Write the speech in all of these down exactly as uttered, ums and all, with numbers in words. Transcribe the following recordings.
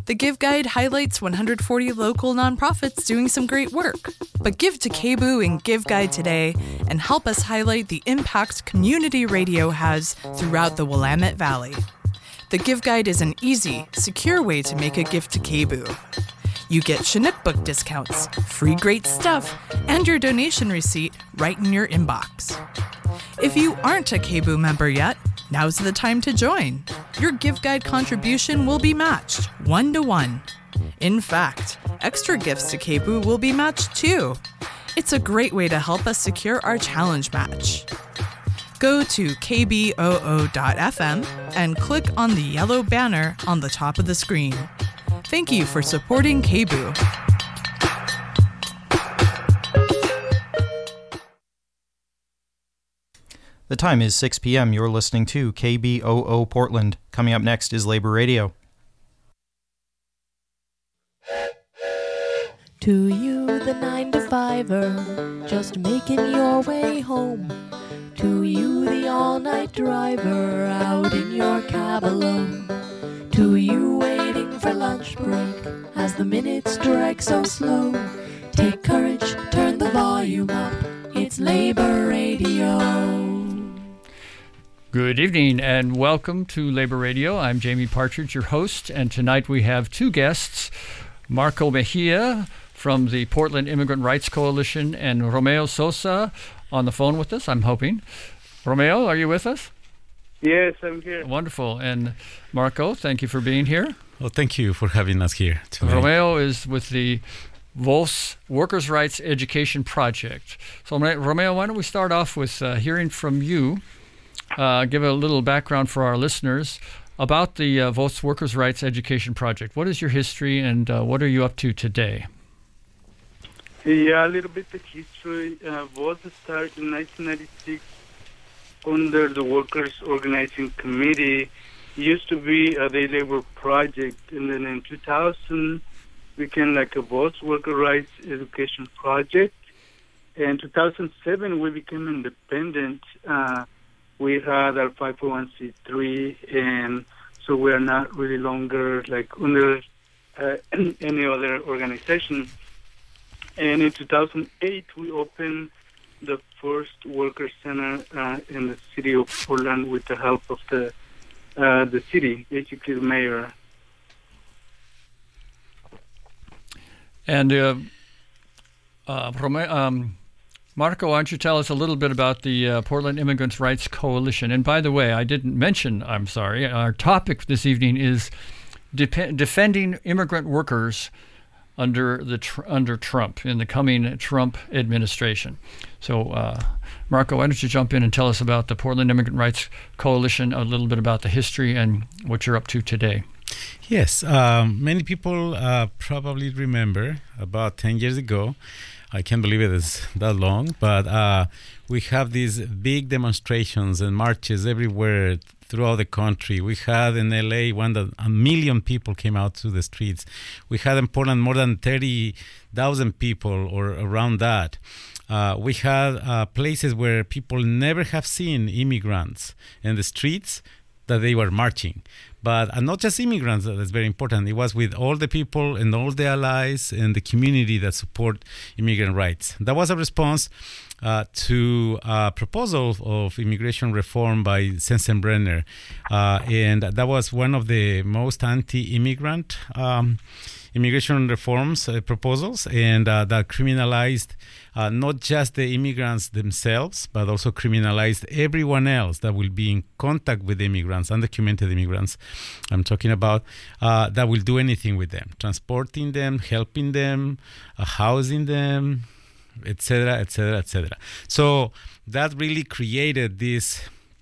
The Give Guide highlights one hundred forty local nonprofits doing some great work. But give to K B O O and Give Guide today and help us highlight the impact community radio has throughout the Willamette Valley. The Give Guide is an easy, secure way to make a gift to K B O O. You get Chinook book discounts, free great stuff, and your donation receipt right in your inbox. If you aren't a K B O O member yet, now's the time to join. Your Give Guide contribution will be matched one to one. In fact, extra gifts to K B O O will be matched too. It's a great way to help us secure our challenge match. Go to k b o o dot f m and click on the yellow banner on the top of the screen. Thank you for supporting K B O O. The time is six p.m. You're listening to K B O O Portland. Coming up next is Labor Radio. To you, the nine to fiver, just making your way home. To you, the all-night driver, out in your cab alone. To you, waiting for lunch break, as the minutes drag so slow. Take courage, turn the volume up, it's Labor Radio. Good evening and welcome to Labor Radio. I'm Jamie Partridge, your host, and tonight we have two guests, Marco Mejia from the Portland Immigrant Rights Coalition and Romeo Sosa on the phone with us, I'm hoping. Romeo, are you with us? Yes, I'm here. Wonderful. And Marco, thank you for being here. Well, thank you for having us here tonight. Romeo is with the V O S Workers' Rights Education Project. So, Romeo, why don't we start off with uh, hearing from you. Uh, give a little background for our listeners about the uh, V O S Workers' Rights Education Project. What is your history and uh, what are you up to today? Yeah, a little bit of history. Uh, V O S started in nineteen ninety-six under the Workers' Organizing Committee. It used to be a day labor project, and then in two thousand became like a V O S Worker Rights Education Project. In two thousand seven, we became independent. Uh, We had our five oh one c three, and so we are not really longer like under uh, any other organization. And in two thousand eight, we opened the first worker center uh, in the city of Portland with the help of the uh, the city, basically the mayor. And uh, uh, um, Marco, why don't you tell us a little bit about the uh, Portland Immigrant Rights Coalition? And by the way, I didn't mention, I'm sorry, our topic this evening is dep- defending immigrant workers under the tr- under Trump, in the coming Trump administration. So, uh, Marco, why don't you jump in and tell us about the Portland Immigrant Rights Coalition, a little bit about the history and what you're up to today. Yes, um, many people uh, probably remember about ten years ago, I can't believe it is that long, but uh, we have these big demonstrations and marches everywhere throughout the country. We had in L A one that a million people came out to the streets. We had in Portland more than thirty thousand people or around that. Uh, we had uh, places where people never have seen immigrants in the streets that they were marching. But uh, not just immigrants, that's very important. It was with all the people and all the allies and the community that support immigrant rights. That was a response uh, to a proposal of immigration reform by Sensenbrenner. Uh, and that was one of the most anti-immigrant um, immigration reforms uh, proposals, and uh, that criminalized uh, not just the immigrants themselves, but also criminalized everyone else that will be in contact with immigrants, undocumented immigrants I'm talking about, uh, that will do anything with them, transporting them, helping them, uh, housing them, et cetera, et cetera, et cetera. So that really created this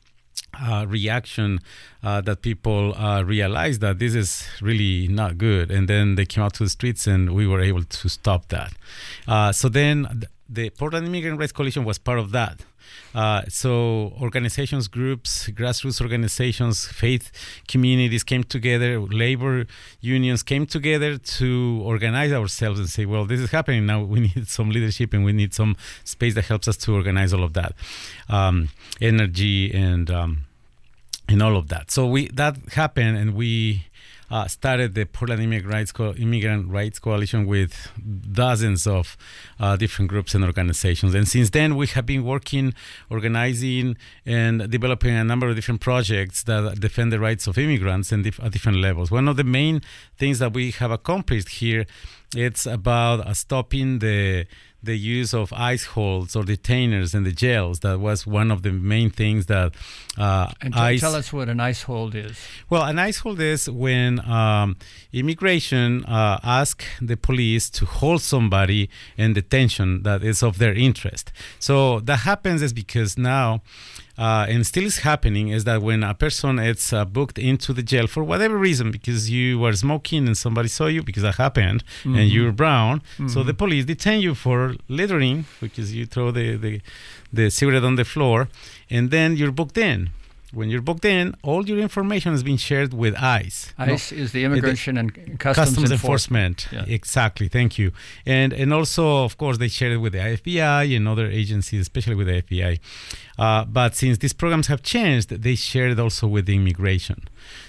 Uh, reaction uh, that people uh, realized that this is really not good, and then they came out to the streets and we were able to stop that. Uh, so then th- the Portland Immigrant Rights Coalition was part of that. Uh, so organizations, groups, grassroots organizations, faith communities came together, labor unions came together to organize ourselves and say, well, this is happening now. We need some leadership and we need some space that helps us to organize all of that, um, energy and um, and all of that. So we that happened, and we uh, started the Portland Immigrant Rights, Co- Immigrant Rights Coalition with dozens of uh, different groups and organizations. And since then, we have been working, organizing, and developing a number of different projects that defend the rights of immigrants and dif- at different levels. One of the main things that we have accomplished here, it's about uh, stopping the the use of ICE holds or detainers in the jails. That was one of the main things that uh, and t- ICE... tell us what an ICE hold is. Well, an ICE hold is when um, immigration uh, asks the police to hold somebody in detention that is of their interest. So that happens is because now, uh, and still is happening, is that when a person is uh, booked into the jail for whatever reason, because you were smoking and somebody saw you, because that happened, mm-hmm. and you're brown, mm-hmm. so the police detain you for littering, because you throw the, the, the cigarette on the floor, and then you're booked in. When you're booked in, all your information has been shared with ICE. ICE no? is the Immigration and Customs, Customs Enforcement. Enforcement. Yeah. Exactly. Thank you. And and also, of course, they share it with the F B I and other agencies, especially with the F B I. Uh, but since these programs have changed, they share it also with the immigration.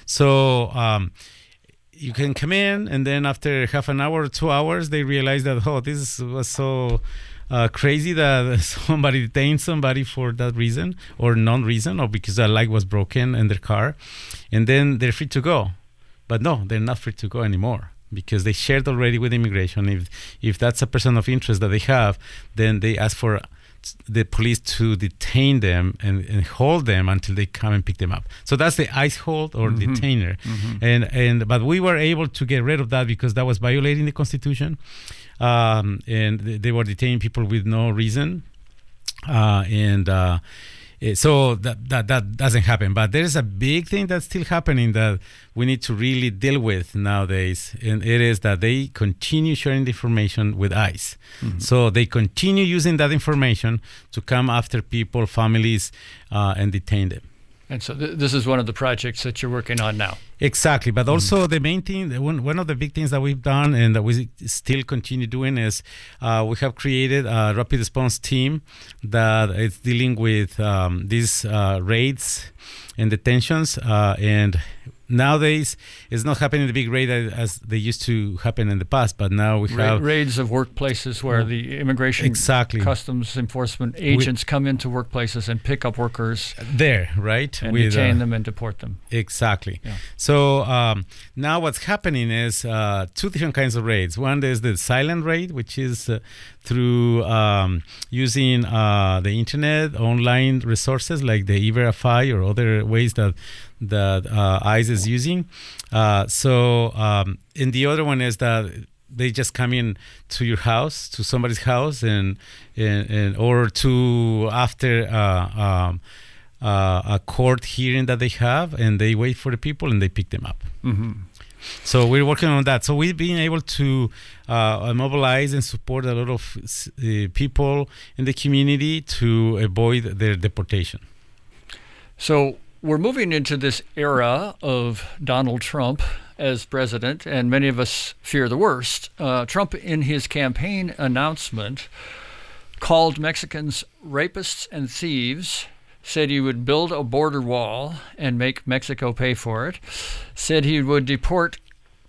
So um, you can come in, and then after half an hour or two hours, they realize that, oh, this was so... Uh, crazy that somebody detained somebody for that reason or non-reason, or because a light was broken in their car, and then they're free to go. But no, they're not free to go anymore because they shared already with immigration. If if that's a person of interest that they have, then they ask for the police to detain them and, and hold them until they come and pick them up. So that's the ICE hold or mm-hmm. detainer. Mm-hmm. And and but we were able to get rid of that because that was violating the Constitution. Um, and they were detaining people with no reason, uh, and uh, so that, that that doesn't happen. But there is a big thing that's still happening that we need to really deal with nowadays, and it is that they continue sharing the information with ICE. Mm-hmm. So they continue using that information to come after people, families, uh, and detain them. And so th- this is one of the projects that you're working on now. Exactly. But also mm-hmm. the main thing, one, one of the big things that we've done and that we still continue doing is uh, we have created a rapid response team that is dealing with um, these uh, raids and detentions. Uh, and nowadays, it's not happening the big raid as they used to happen in the past, but now we Ra- have... Raids of workplaces where the immigration exactly. customs enforcement agents we, come into workplaces and pick up workers. There, right? And with, detain uh, them and deport them. Exactly. Yeah. So um, now what's happening is uh, two different kinds of raids. One is the silent raid, which is uh, through um, using uh, the internet, online resources like the E-Verify or other ways that that uh, ICE is using. Uh, so, um, and the other one is that they just come in to your house, to somebody's house, and and, and or to after uh, um, uh, a court hearing that they have, and they wait for the people and they pick them up. Mm-hmm. So we're working on that. So we've been able to uh, mobilize and support a lot of uh, people in the community to avoid their deportation. So we're moving into this era of Donald Trump as president, and many of us fear the worst. Uh, Trump, in his campaign announcement, called Mexicans rapists and thieves, said he would build a border wall and make Mexico pay for it, said he would deport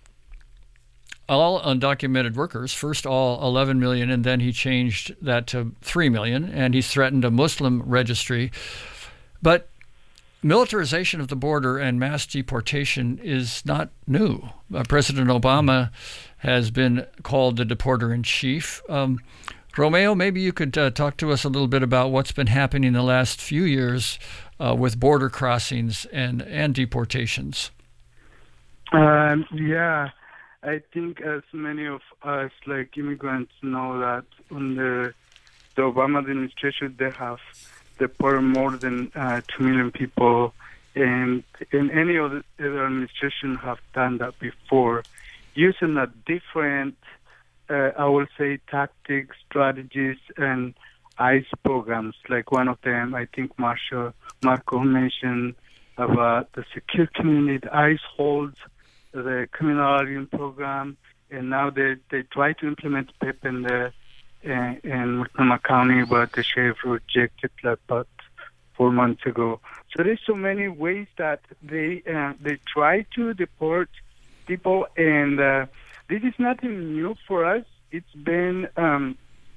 all undocumented workers, first all eleven million, and then he changed that to three million, and he threatened a Muslim registry. But militarization of the border and mass deportation is not new. Uh, President Obama has been called the deporter-in-chief. Um, Romeo, maybe you could uh, talk to us a little bit about what's been happening in the last few years uh, with border crossings and, and deportations. Um, yeah, I think as many of us, like immigrants, know that under the Obama administration, they have deported more than uh, two million people, and in any other, other administration have done that before, using a different, uh, I will say, tactics, strategies, and ICE programs. Like one of them, I think Marshall Marco mentioned about the secure community, the ICE holds, the criminal program, and now they they try to implement P I P in the in, in Multnomah County, but the sheriff rejected that about four months ago. So there's so many ways that they uh, they try to deport people, and uh, this is nothing new for us. It's been um,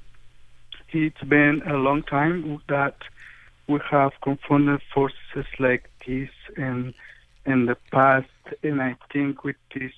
it's been a long time that we have confronted forces like this in in the past, and I think with this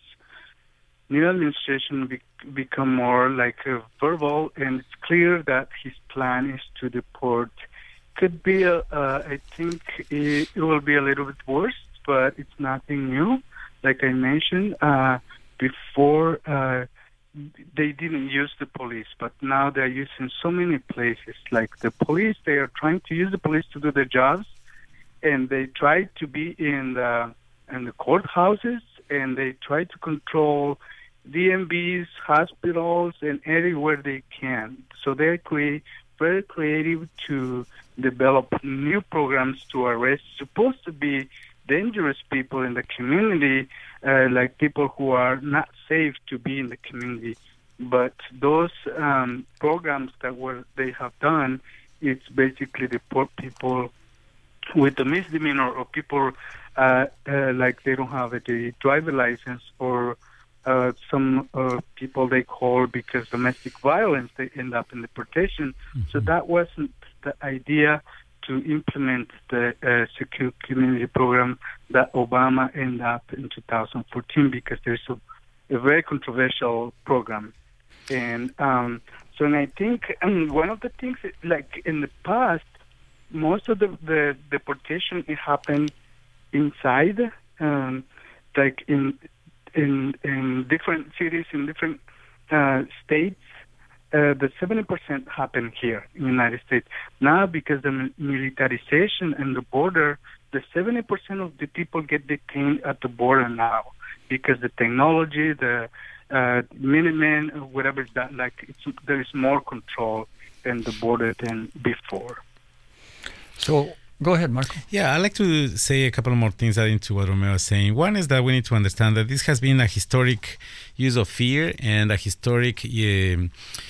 new administration be, become more like a verbal, and it's clear that his plan is to deport. Could be, a, uh, I think it, it will be a little bit worse, but it's nothing new. Like I mentioned uh, before, uh, they didn't use the police, but now they're using so many places. Like the police, they are trying to use the police to do their jobs, and they try to be in the in the courthouses, and they try to control D M Vs, hospitals, and everywhere they can. So they're cre- very creative to develop new programs to arrest supposed to be dangerous people in the community, uh, like people who are not safe to be in the community. But those um, programs that were they have done, it's basically deport people with a misdemeanor, or people uh, uh, like they don't have a driver license, or uh, some uh, people they call because domestic violence, they end up in deportation. Mm-hmm. So that wasn't the idea to implement the uh, secure community program that Obama ended up in two thousand fourteen, because there's a, a very controversial program. And um, so and I think um, one of the things, like in the past, most of the, the deportation it happened inside, um, like in in in different cities, in different uh, states. Uh, the seventy percent happened here in the United States. Now, because the militarization and the border, the seventy percent of the people get detained at the border now, because the technology, the uh, Minutemen, whatever is that, like it's, there is more control in the border than before. So go ahead, Marco. Yeah, I'd like to say a couple more things adding to what Romeo is saying. One is that we need to understand that this has been a historic use of fear and a historic uh,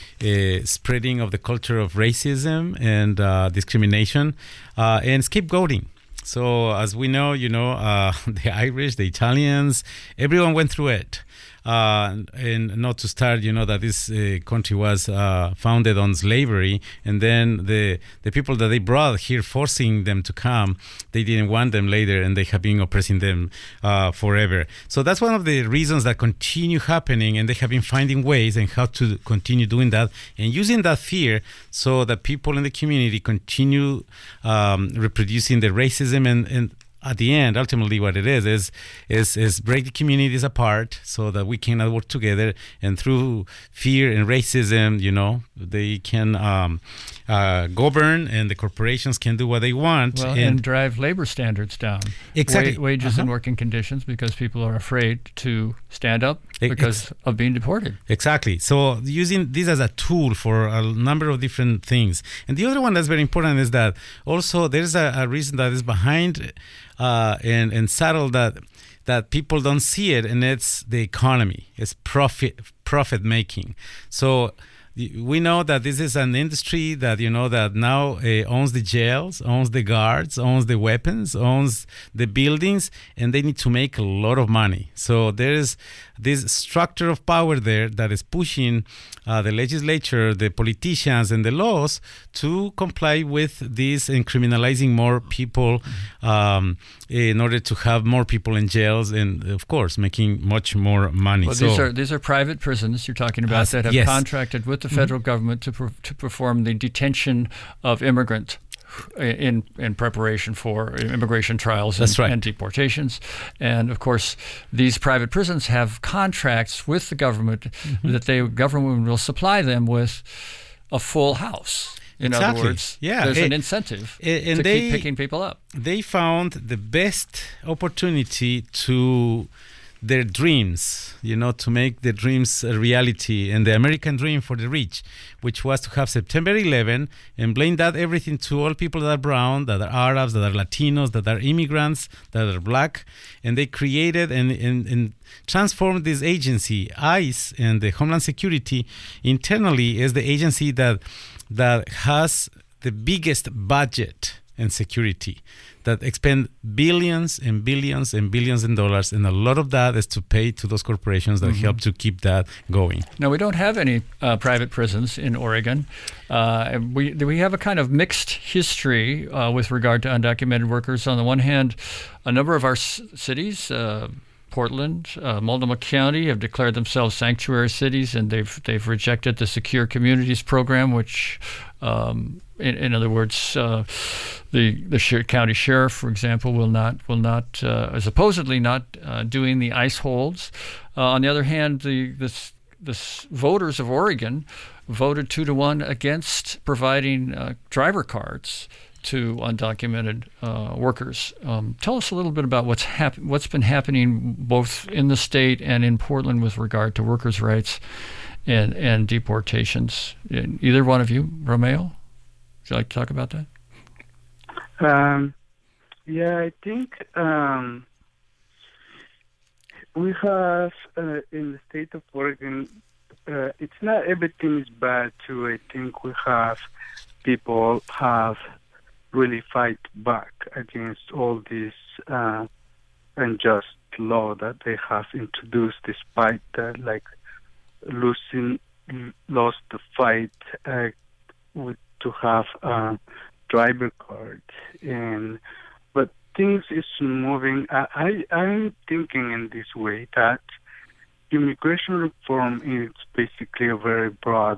uh, spreading of the culture of racism and uh, discrimination uh, and scapegoating. So as we know, you know, uh, the Irish, the Italians, everyone went through it. Uh, and not to start, you know, that this uh, country was uh, founded on slavery, and then the the people that they brought here, forcing them to come, they didn't want them later, and they have been oppressing them uh, forever. So that's one of the reasons that continue happening, and they have been finding ways and how to continue doing that and using that fear so that people in the community continue um, reproducing the racism and, and at the end, ultimately, what it is is is is break the communities apart so that we cannot work together. And through fear and racism, you know, they can um, uh, govern, and the corporations can do what they want, well, and, and drive labor standards down. Exactly, Wa- wages uh-huh. and working conditions, because people are afraid to stand up because Ex- of being deported. Exactly. So using this as a tool for a number of different things. And the other one that's very important is that also there's a, a reason that is behind. Uh, and, and subtle that that people don't see it, and it's the economy. It's profit profit making. So we know that this is an industry that, you know, that now uh, owns the jails, owns the guards, owns the weapons, owns the buildings, and they need to make a lot of money. So there is this structure of power there that is pushing uh, the legislature, the politicians, and the laws to comply with this and criminalizing more people um, in order to have more people in jails and, of course, making much more money. Well, so, these are these are private prisons you're talking about uh, that have yes. contracted with the federal mm-hmm. government to per, to perform the detention of immigrants in in preparation for immigration trials and, right. and deportations. And of course, these private prisons have contracts with the government mm-hmm. that the government will supply them with a full house. In exactly. other words, yeah. there's it, an incentive it, and to they, keep picking people up. They found the best opportunity to their dreams, you know, to make the dreams a reality, and the American dream for the rich, which was to have September eleventh and blame that everything to all people that are brown, that are Arabs, that are Latinos, that are immigrants, that are black. And they created and, and, and transformed this agency, ICE, and the Homeland Security internally is the agency that that has the biggest budget and security that expend billions and billions and billions in dollars, and a lot of that is to pay to those corporations that Mm-hmm. help to keep that going. Now, we don't have any uh, private prisons in Oregon. Uh, and we we have a kind of mixed history uh, with regard to undocumented workers. On the one hand, a number of our s- cities, uh, Portland, uh, Multnomah County, have declared themselves sanctuary cities, and they've they've rejected the Secure Communities program, which, um, in, in other words, uh, the the sh- county sheriff, for example, will not will not uh, supposedly not uh, doing the ICE holds. Uh, on the other hand, the this the voters of Oregon voted two to one against providing uh, driver cards to undocumented uh, workers. Um, tell us a little bit about what's hap- what's been happening both in the state and in Portland with regard to workers' rights and and deportations. Either one of you, Romeo, would you like to talk about that? Um, yeah, I think um, we have uh, in the state of Oregon, uh, it's not everything is bad too. I think we have people have really fight back against all this uh, unjust law that they have introduced, despite uh, like losing lost the fight uh, with, to have a driver card. And but things is moving. I, I I'm thinking in this way that immigration reform is basically a very broad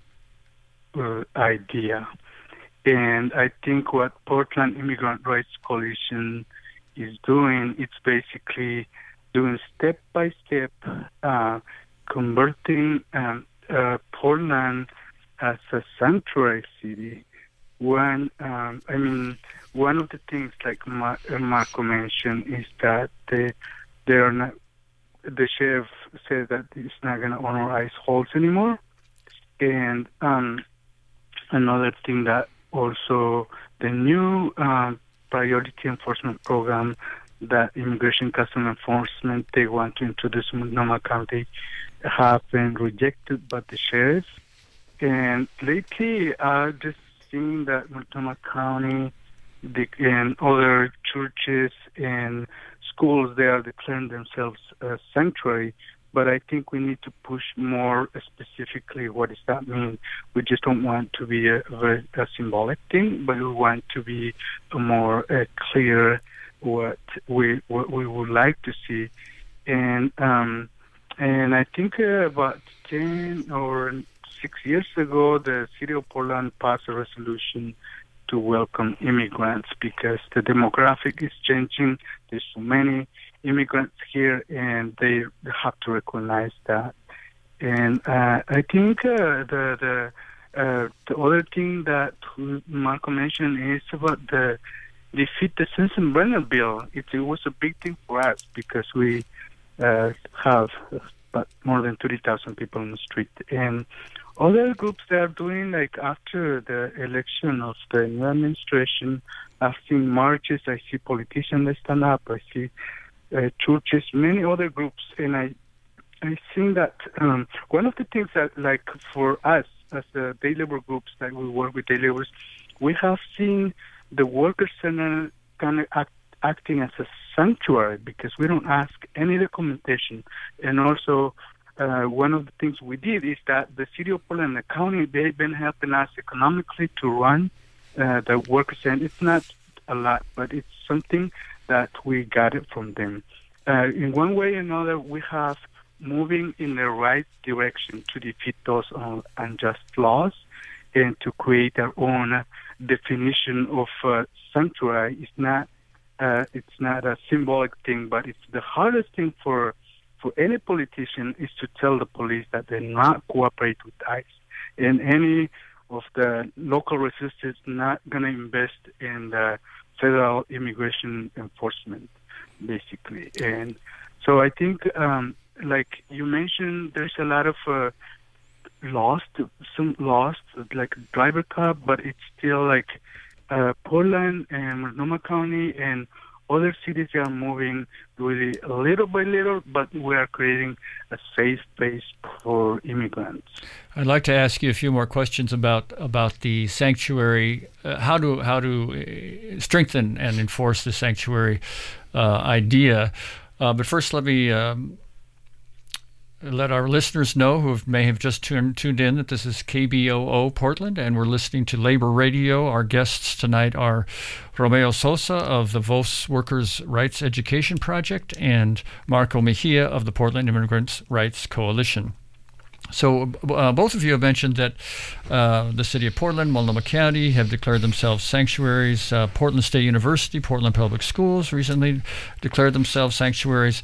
uh, idea. And I think what Portland Immigrant Rights Coalition is doing, it's basically doing step-by-step, uh, converting um, uh, Portland as a sanctuary city. When, um, I mean, one of the things, like Ma- Marco mentioned, is that they, they are not, the sheriff said that he's not going to honor ICE holds anymore. And um, another thing that also the new uh, priority enforcement program that Immigration Customs Enforcement they want to introduce in Multnomah County have been rejected by the sheriff. And lately, uh, just seeing that Multnomah County the, and other churches and schools, they are declaring themselves a sanctuary. But I think we need to push more specifically what does that mean. We just don't want to be a, a, a symbolic thing, but we want to be a more uh, clear what we what we would like to see. And um, and I think uh, about ten or six years ago, the city of Portland passed a resolution to welcome immigrants because the demographic is changing. There's so many immigrants here, and they have to recognize that. And uh, I think uh, the the uh, the other thing that Marco mentioned is about the defeat the Sensenbrenner bill. It, it was a big thing for us because we uh, have about more than thirty thousand people on the street. And other groups that are doing, like after the election of the new administration, I've seen marches, I see politicians that stand up, I see uh, churches, many other groups, and I I think that um, one of the things that, like for us as the day labor groups that we work with day laborers, we have seen the worker center kind of act, acting as a sanctuary because we don't ask any documentation, and also. Uh, one of the things we did is that the city of Portland and the county, they've been helping us economically to run uh, the workers, and it's not a lot, but it's something that we got it from them. Uh, in one way or another, we have moving in the right direction to defeat those uh, unjust laws and to create our own definition of uh, sanctuary. It's not, uh, it's not a symbolic thing, but it's the hardest thing for for any politician is to tell the police that they not cooperate with ICE, and any of the local resistance not going to invest in the federal immigration enforcement, basically. And so I think, um, like you mentioned, there's a lot of uh, lost, some lost, like driver cab, but it's still like uh, Portland and Multnomah County and other cities are moving really little by little, but we are creating a safe place for immigrants. I'd like to ask you a few more questions about about the sanctuary, uh, how to how to strengthen and enforce the sanctuary uh, idea. Uh, but first, let me um, let our listeners know who have, may have just tuned, tuned in that this is K B O O Portland, and we're listening to Labor Radio. Our guests tonight are Romeo Sosa of the V O S Workers' Rights Education Project and Marco Mejia of the Portland Immigrants' Rights Coalition. So uh, both of you have mentioned that uh, the city of Portland, Multnomah County have declared themselves sanctuaries. Uh, Portland State University, Portland Public Schools recently declared themselves sanctuaries.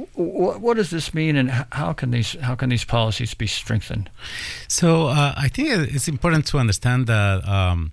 W- what does this mean, and how can these how can these policies be strengthened? So uh, I think it's important to understand that um,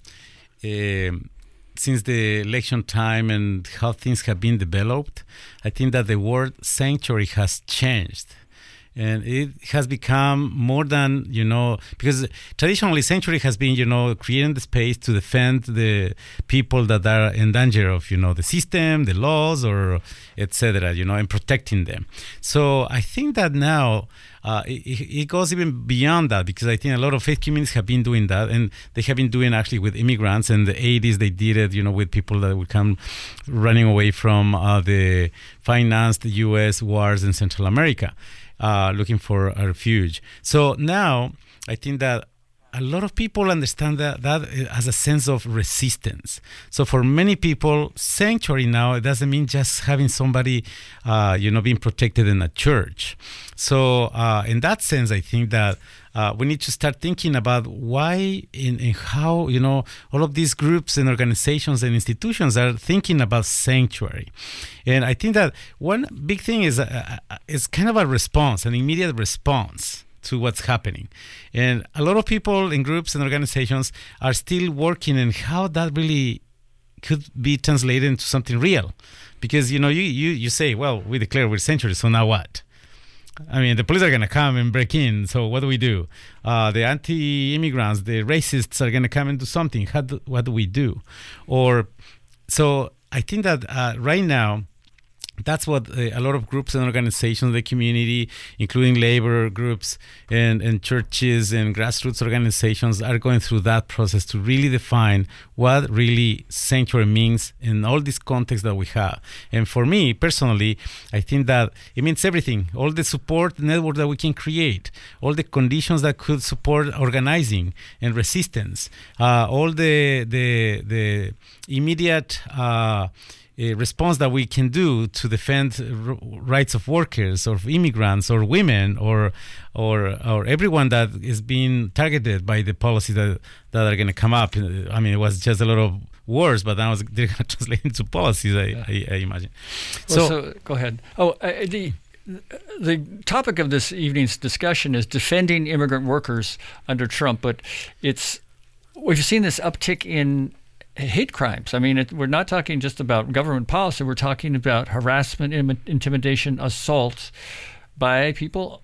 uh, since the election time and how things have been developed, I think that the word sanctuary has changed. And it has become more than, you know, because traditionally sanctuary has been, you know, creating the space to defend the people that are in danger of, you know, the system, the laws, or et cetera, you know, and protecting them. So I think that now uh, it, it goes even beyond that, because I think a lot of faith communities have been doing that, and they have been doing actually with immigrants. In the eighties, they did it, you know, with people that would come running away from uh, the financed U S wars in Central America. Uh, looking for a refuge. So now I think that a lot of people understand that, that as a sense of resistance. So for many people, sanctuary now, it doesn't mean just having somebody, uh, you know, being protected in a church. So uh, in that sense, I think that uh, we need to start thinking about why and, and how, you know, all of these groups and organizations and institutions are thinking about sanctuary. And I think that one big thing is uh, is kind of a response, an immediate response to what's happening. And a lot of people in groups and organizations are still working on how that really could be translated into something real. Because, you know, you, you, you say, well, we declare we're sanctuary, so now what? I mean, the police are going to come and break in, so what do we do? Uh, the anti-immigrants, the racists are going to come and do something. How do, what do we do? Or, so I think that uh, right now, that's what a lot of groups and organizations, the community, including labor groups and, and churches and grassroots organizations, are going through that process to really define what really sanctuary means in all this context that we have. And for me, personally, I think that it means everything. All the support network that we can create, all the conditions that could support organizing and resistance, uh, all the, the, the immediate uh, a response that we can do to defend r- rights of workers or immigrants or women or or or everyone that is being targeted by the policies that, that are going to come up. I mean, it was just a lot of words, but now they're going to translate into policies, I, yeah. I, I imagine. Well, so, so go ahead. Oh, uh, the the topic of this evening's discussion is defending immigrant workers under Trump, but it's we've seen this uptick in hate crimes. I mean, it, we're not talking just about government policy. We're talking about harassment, Im- intimidation, assault by people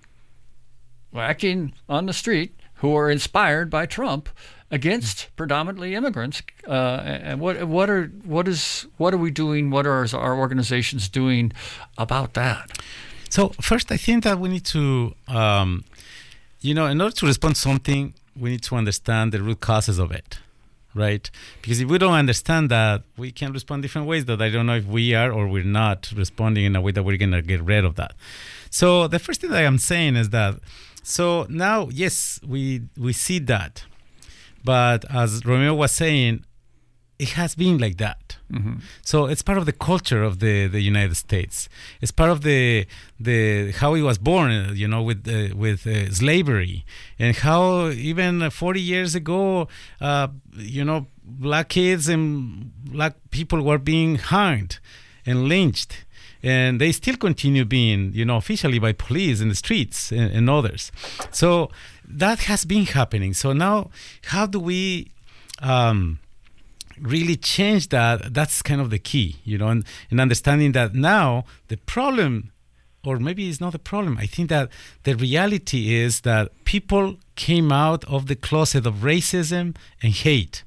acting on the street who are inspired by Trump against predominantly immigrants. Uh, and what what are what is what are we doing? What are our organizations doing about that? So first, I think that we need to, um, you know, in order to respond to something, we need to understand the root causes of it. Right? Because if we don't understand that, we can respond different ways that I don't know if we are or we're not responding in a way that we're going to get rid of that. So the first thing that I'm saying is that, so now, yes, we we see that. But as Romeo was saying, it has been like that. Mm-hmm. So it's part of the culture of the, the United States. It's part of the the how he was born, you know, with uh, with uh, slavery, and how even forty years ago, uh, you know, black kids and black people were being hanged and lynched, and they still continue being, you know, officially by police in the streets and, and others. So that has been happening. So now, how do we um, really change that? That's kind of the key, you know, and, and understanding that now the problem, or maybe it's not a problem, I think that the reality is that people came out of the closet of racism and hate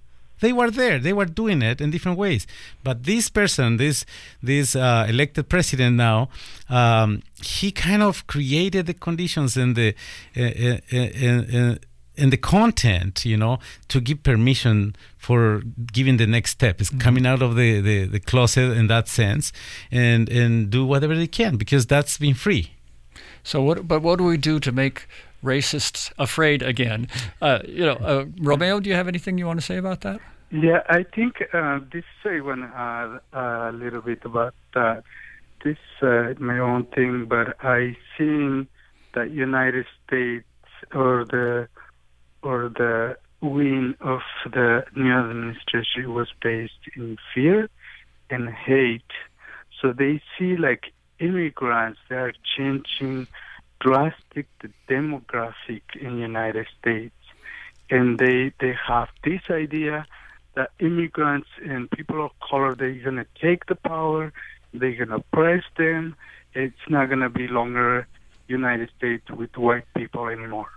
they were there. They were doing it in different ways. But this person, this this uh, elected president now, um, he kind of created the conditions and the uh, uh, uh, uh, and the content, you know, to give permission for giving the next step. It's mm-hmm. coming out of the, the, the closet in that sense, and and do whatever they can, because that's been free. So what? But what do we do to make racists afraid again? Uh, you know, uh, Romeo, do you have anything you want to say about that? Yeah, I think uh, this I want to add a little bit about that. This uh, my own thing, but I seen that United States or the or the win of the new administration was based in fear and hate. So they see like immigrants, they are changing drastic the demographic in the United States. And they, they have this idea that immigrants and people of color, they're going to take the power, they're going to oppress them. It's not going to be longer United States with white people anymore.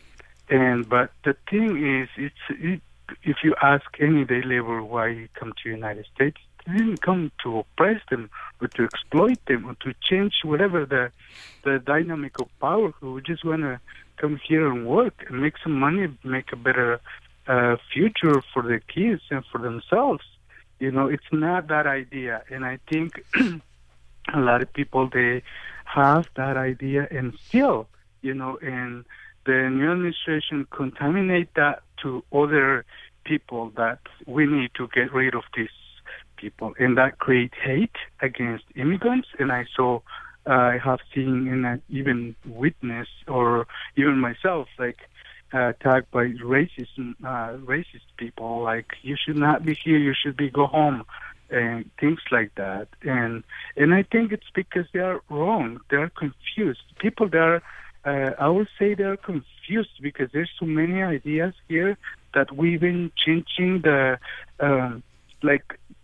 And but the thing is, it's it, if you ask any day labor why he come to the United States, they didn't come to oppress them or to exploit them or to change whatever the the dynamic of power. We just want to come here and work and make some money, make a better uh, future for their kids and for themselves. You know, it's not that idea. And I think a lot of people, they have that idea and still, you know, and the new administration contaminate that to other people that we need to get rid of these people, and that create hate against immigrants. And I saw, uh, I have seen and I even witnessed, or even myself, like uh, attacked by racist, uh, racist people, like you should not be here, you should be go home, and things like that. And and I think it's because they are wrong, they are confused. People that are Uh, I would say they're confused because there's so many ideas here that we've been changing the, um, like,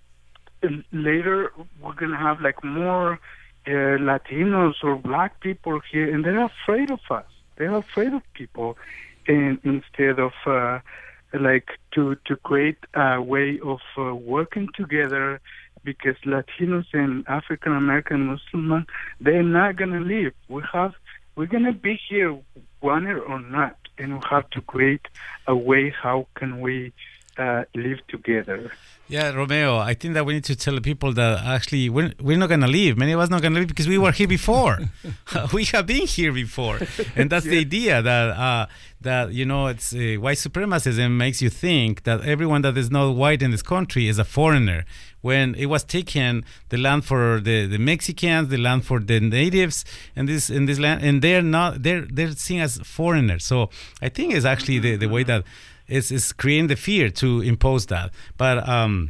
later we're going to have, like, more uh, Latinos or black people here, and they're afraid of us. They're afraid of people. And instead of, uh, like, to, to create a way of uh, working together, because Latinos and African-American Muslims, they're not going to leave. We have We're going to be here, want it or not, and we have to create a way how can we uh, live together. Yeah, Romeo, I think that we need to tell the people that actually we're, we're not going to leave. Many of us not going to leave because we were here before. We have been here before. And that's yeah. the idea that, uh, that you know, it's uh, white supremacism makes you think that everyone that is not white in this country is a foreigner. When it was taken, the land for the, the Mexicans, the land for the natives, and this in this land, and they're not they're they're seen as foreigners. So I think it's actually the, the way that it's, it's creating the fear to impose that. But um,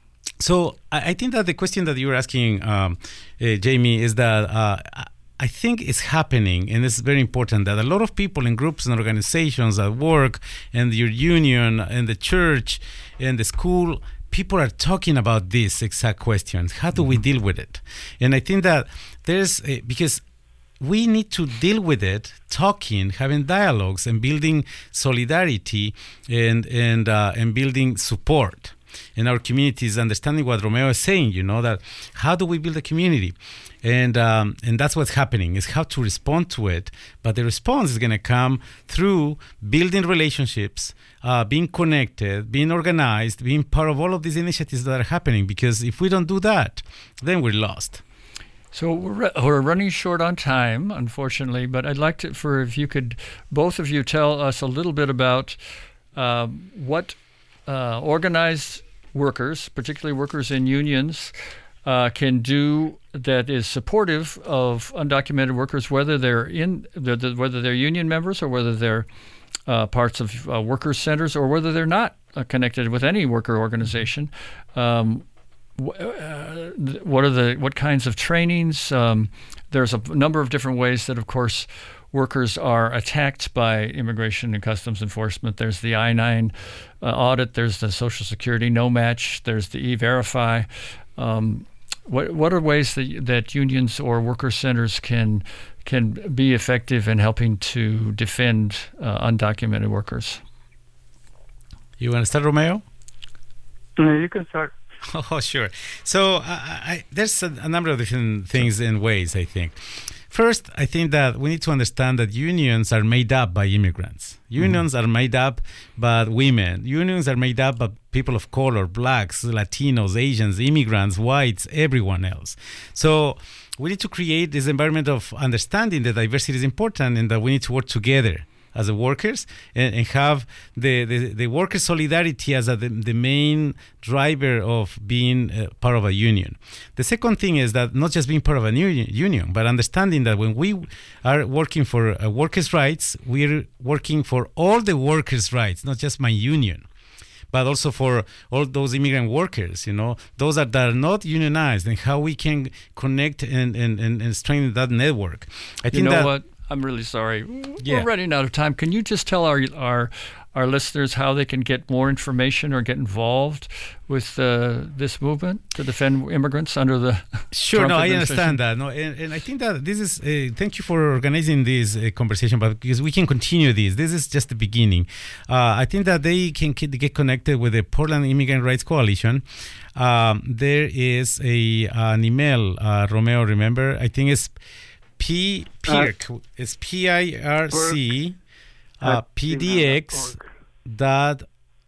so I, I think that the question that you were asking, um, uh, Jamie, is that uh, I think it's happening, and it's very important that a lot of people in groups and organizations at work, and your union, and the church, and the school. People are talking about these exact questions. How do we deal with it? And I think that there's, a, because we need to deal with it, talking, having dialogues, and building solidarity, and and uh, and building support in our communities, understanding what Romeo is saying, you know, that how do we build a community? And um, and that's what's happening, is how to respond to it. But the response is going to come through building relationships, uh, being connected, being organized, being part of all of these initiatives that are happening. Because if we don't do that, then we're lost. So we're, we're running short on time, unfortunately, but I'd like to, for if you could, both of you tell us a little bit about uh, what uh, organized workers, particularly workers in unions, uh, can do that is supportive of undocumented workers, whether they're in, whether they're union members or whether they're uh, parts of uh, workers' centers or whether they're not uh, connected with any worker organization. Um, Uh, what are the what kinds of trainings? Um, there's a number of different ways that, of course, workers are attacked by Immigration and Customs Enforcement. There's the I nine uh, audit. There's the Social Security no match. There's the E-Verify. Um, what what are ways that that unions or worker centers can can be effective in helping to defend uh, undocumented workers? You want to start, Romeo? Uh, you can start. Oh, sure. So uh, I, there's a, a number of different things and ways, I think. First, I think that we need to understand that unions are made up by immigrants. Unions mm-hmm. are made up by women. Unions are made up by people of color, blacks, Latinos, Asians, immigrants, whites, everyone else. So we need to create this environment of understanding that diversity is important and that we need to work together as a workers and, and have the, the, the worker solidarity as a, the, the main driver of being uh, part of a union. The second thing is that not just being part of a union, union but understanding that when we are working for uh, workers' rights, we're working for all the workers' rights, not just my union, but also for all those immigrant workers, you know, those that are not unionized, and how we can connect and, and, and, and strengthen that network. I you think know that what? I'm really sorry. Yeah. We're running out of time. Can you just tell our our our listeners how they can get more information or get involved with uh, this movement to defend immigrants under the Sure, Trump no, I administration? understand that. No, and, and I think that this is, uh, thank you for organizing this uh, conversation, but because we can continue this. This is just the beginning. Uh, I think that they can get connected with the Portland Immigrant Rights Coalition. Um, there is a an email, uh, Romeo, remember? I think it's P PIRC. Uh, it's P I R C uh, P D X dot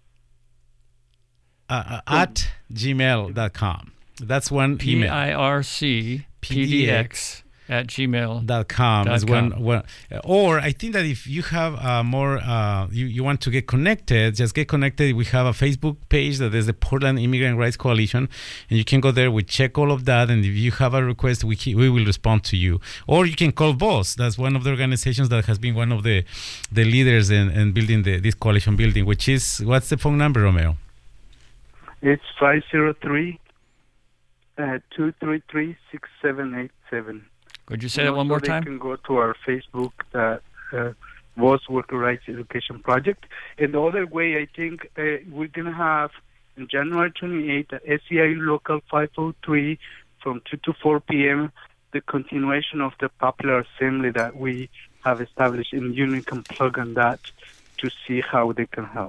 uh, at gmail dot com. That's one email. P I R C P D X at gmail dot com is one, one. Or I think that if you have uh, more, uh, you, you want to get connected, just get connected. We have a Facebook page that is the Portland Immigrant Rights Coalition, and you can go there. We check all of that, and if you have a request, we we will respond to you. Or you can call V O S. That's one of the organizations that has been one of the the leaders in, in building the, this coalition building, which is, what's the phone number, Romeo? It's five zero three, two three three, six seven eight seven. Could you say that one more they time? They can go to our Facebook, uh, uh, V O S Worker Rights Education Project. And the other way, I think, uh, we're going to have on January twenty-eighth at S E I U Local five oh three from two to four p.m., the continuation of the popular assembly that we have established, and Union can plug on that to see how they can help.